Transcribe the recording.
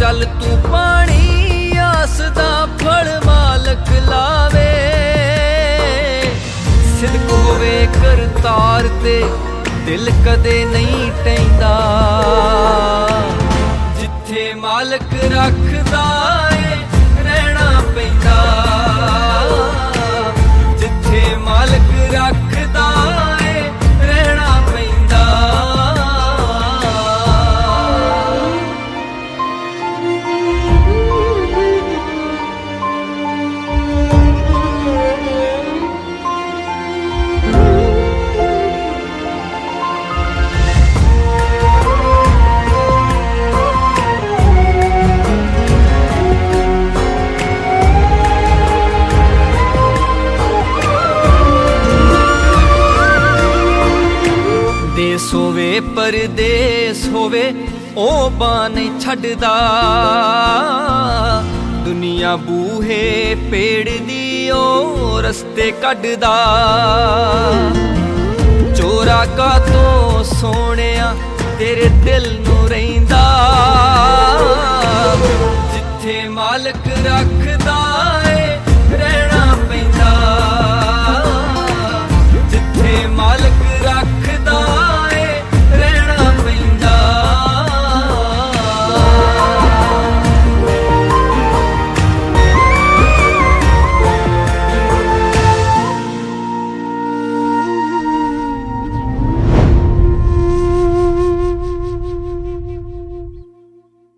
ਚੱਲ ਤੂੰ ਪਾਣੀ ਆਸ ਦਾ ਫਲ ਮਾਲਕ ਲਾਵੇ। ਸਿਦਕ ਹੋਵੇ ਕਰਤਾਰ ਤੇ ਦਿਲ ਕਦੇ ਨਹੀਂ ਟਹਿੰਦਾ, ਜਿੱਥੇ ਮਾਲਕ ਰੱਖਦਾ ਏ ਰਹਿਣਾ ਪੈਂਦਾ, ਜਿੱਥੇ ਮਾਲਕ ਰੱਖਦਾ ਏ ਰਹਿਣਾ ਪੈਂਦਾ। ਦੇਸ ਹੋਵੇ ਪਰਦੇਸ ਹੋਵੇ ਉਹ ਬਾਂਹ ਨਹੀਂ ਛੱਡਦਾ, ਦੁਨੀਆ ਬੂਹੇ ਪੇੜਦੀ ਉਹ ਰਸਤੇ ਕੱਢਦਾ। ਚੋਰਾ ਕਾਤੋਂ ਸੋਹਣਿਆ ਤੇਰੇ ਦਿਲ ਨੂੰ ਰਹਿੰਦਾ, ਜਿੱਥੇ ਮਾਲਕ ਰੱਖਦਾ